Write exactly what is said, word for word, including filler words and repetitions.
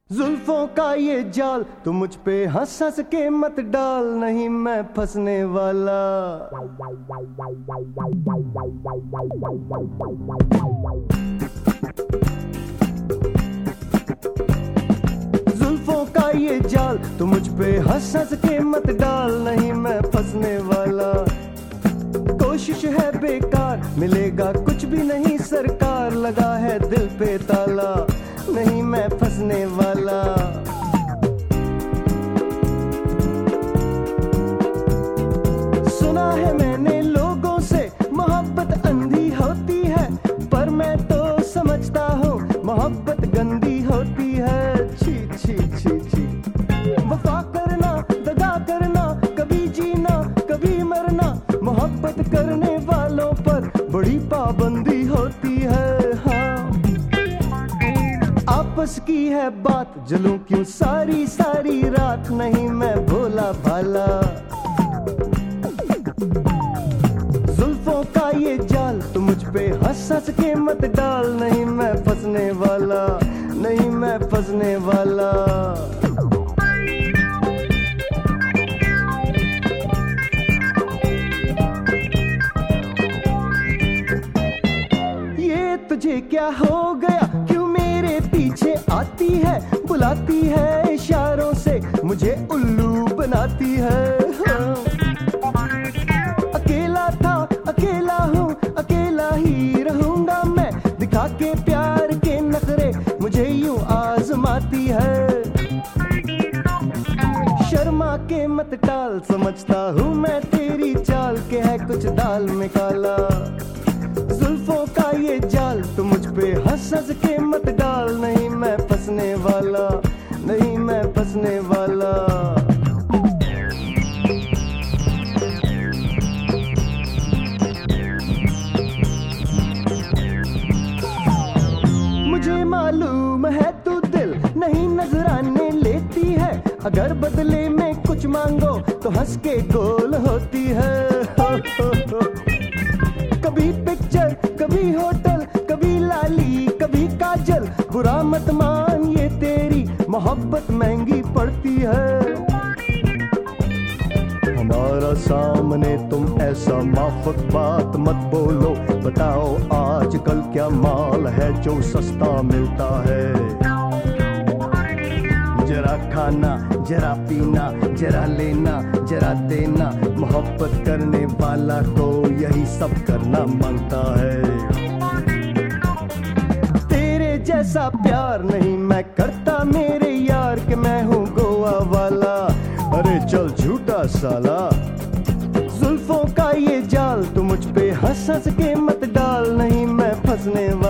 जुल्फों का ये जाल तू मुझ पे हंस हंस के मत डाल, नहीं मैं फंसने वाला। जुल्फों का ये जाल तू मुझ पे हंस हंस के मत डाल, नहीं मैं फंसने वाला। कोशिश है बेकार, मिलेगा कुछ भी नहीं सरकार, लगा है दिल पे ताला, नहीं मैं फंसने वाला। सुना है मैंने लोगों से मोहब्बत अंधी होती है, पर मैं तो समझता हूँ मोहब्बत गंदी होती है। छी छी छी छी वफा करना, दगा करना, कभी जीना कभी मरना, मोहब्बत करने वालों पर बड़ी पाबंदी होती है। हाँ, आपस की है बात, जलूं क्यों सारी सारी रात, नहीं मैं भोला भाला। जुल्फों का ये जाल तू मुझ पे हंस हंस के मत डाल, नहीं मैं फंसने वाला, नहीं मैं फंसने वाला। ये तुझे क्या हो गया, क्यों मेरे पीछे आती है, बुलाती है इशारों से, मुझे उल्लू बनाती है। हाँ। अकेला था अकेला हूँ, अकेला ही रहूंगा मैं, दिखा के प्यार के नखरे मुझे यूं आजमाती है। शर्मा के मत टाल, समझता हूँ मैं तेरी चाल, के है कुछ दाल में काला। जुल्फों का ये जाल तू मुझ पे हंस हंस के मत डाल, नहीं मैं फंसने वाला, नहीं मैं फंसने वाला। मुझे मालूम है तू दिल नहीं नजराने लेती है, अगर बदले में कुछ मांगो तो हंस के गोल होती है। कभी पिक्चर कभी होटल, कभी लाली कभी काजल, बुरा मत मान ये तेरी मोहब्बत महंगी पड़ती है। हमारा सामने तुम ऐसा माफक बात मत बोलो, बताओ आजकल क्या माल है जो सस्ता मिलता है। जरा खाना जरा पीना, जरा लेना जरा देना, मोहब्बत करने वाला को यही सब करना मांगता है। तेरे जैसा प्यार नहीं मैं करता मेरे यार, के मैं हूँ गोवा वाला, अरे चल झूठा साला। जुल्फों का ये जाल तू मुझ पे हंस हंस के मत डाल, नहीं मैं फंसने वाला।